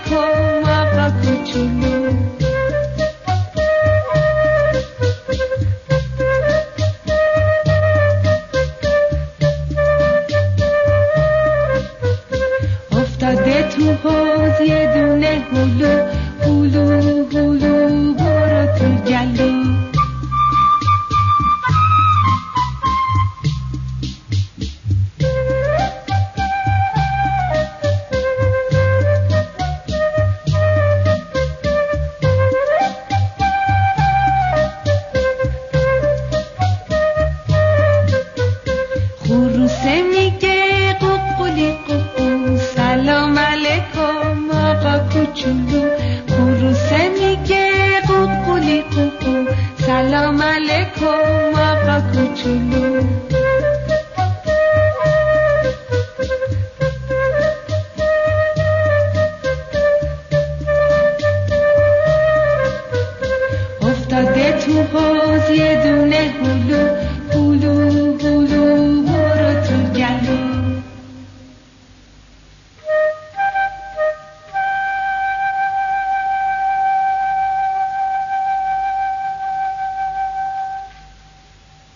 علیکم آقا کوچولو. افتاده تو حوض یه دونه هلو، هلو هلو برو تو گلو. خروسه میگه قوقلی قوقو، سلام علیکم آقا کوچولو. خروسه میگه قوقلی قوقو، سلام علیکم آقا کوچولو.